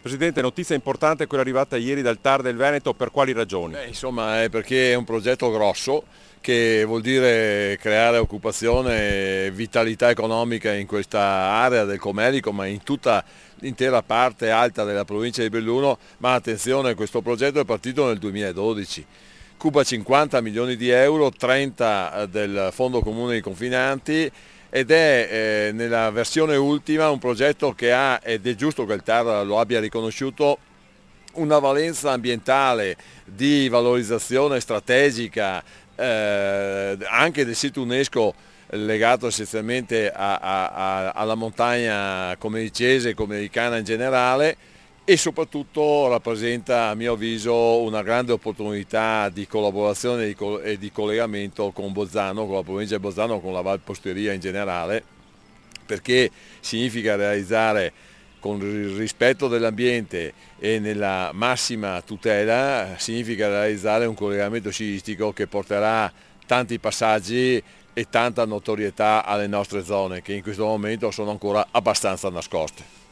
Presidente, notizia importante quella arrivata ieri dal TAR del Veneto, per quali ragioni? Insomma, è perché è un progetto grosso che vuol dire creare occupazione e vitalità economica in questa area del Comelico, ma in tutta l'intera parte alta della provincia di Belluno. Ma attenzione, questo progetto è partito nel 2012. Cuba 50 milioni di euro, 30 del Fondo Comune dei Confinanti, ed è nella versione ultima un progetto che ha, ed è giusto che il TAR lo abbia riconosciuto, una valenza ambientale di valorizzazione strategica anche del sito UNESCO legato essenzialmente alla montagna comericese e comericana in generale, e soprattutto rappresenta, a mio avviso, una grande opportunità di collaborazione e di collegamento con Bolzano, con la provincia di Bolzano, con la Val Posteria in generale, perché significa realizzare, con il rispetto dell'ambiente e nella massima tutela, significa realizzare un collegamento sciistico che porterà tanti passaggi e tanta notorietà alle nostre zone, che in questo momento sono ancora abbastanza nascoste.